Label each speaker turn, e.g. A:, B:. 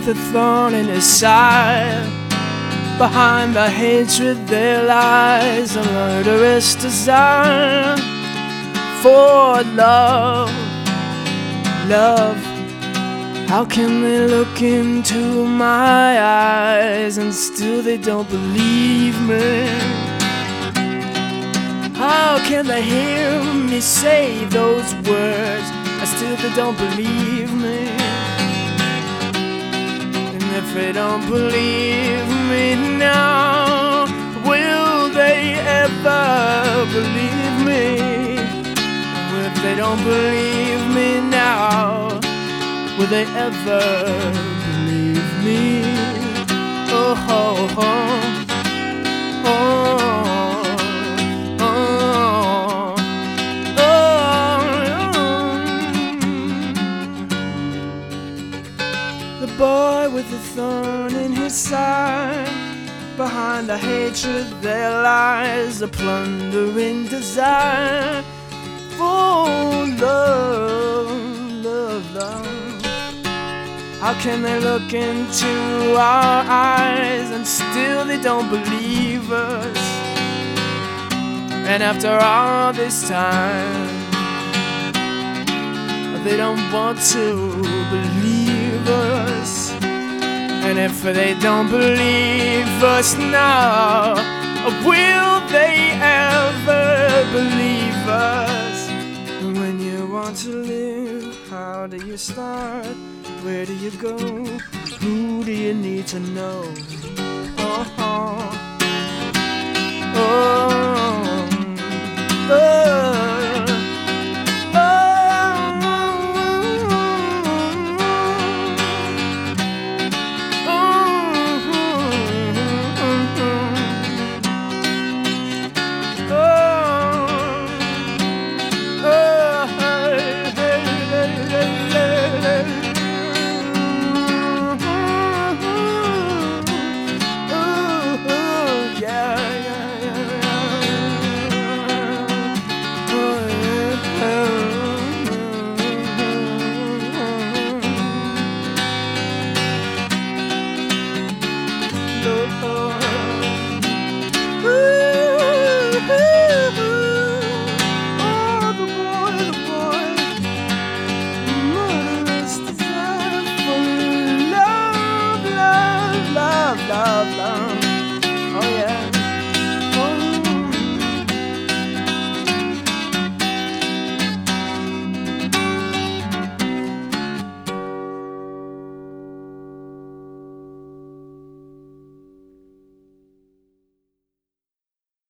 A: with a thorn in his side. Behind the hatred there lies a murderous desire for love. Love, how can they look into my eyes and still they don't believe me? How can they hear me say those words and still they don't believe me? And if they don't believe me now, will they ever believe me? And if they don't believe me now, will they ever believe me? Oh, oh, oh, oh, oh, oh. The boy with the thorn in his side. Behind the hatred there lies a plundering desire for love, love, love. How can they look into our eyes and still they don't believe us? And after all this time, they don't want to believe us. And if they don't believe us now, will they ever believe us? And when you want to live, how do you start? Where do you go? Who do you need to know? Oh, oh, oh, oh. Love, love, oh yeah.